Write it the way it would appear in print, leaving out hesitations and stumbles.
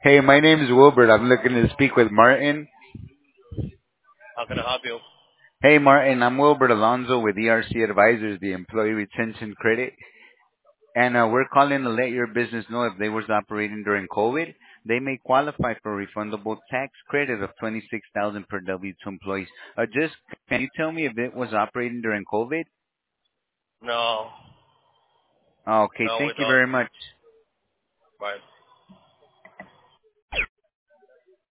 Hey, my name is Wilbert. I'm looking to speak with Martin. How can I help you? Hey, Martin. I'm Wilbert Alonso with ERC Advisors, the Employee Retention Credit, and we're calling to let your business know if they was operating during COVID, they may qualify for a refundable tax credit of 26,000 per W-2 employees. Just can you tell me if it was operating during COVID? No, Okay, no, we thank you don't. very much. Bye.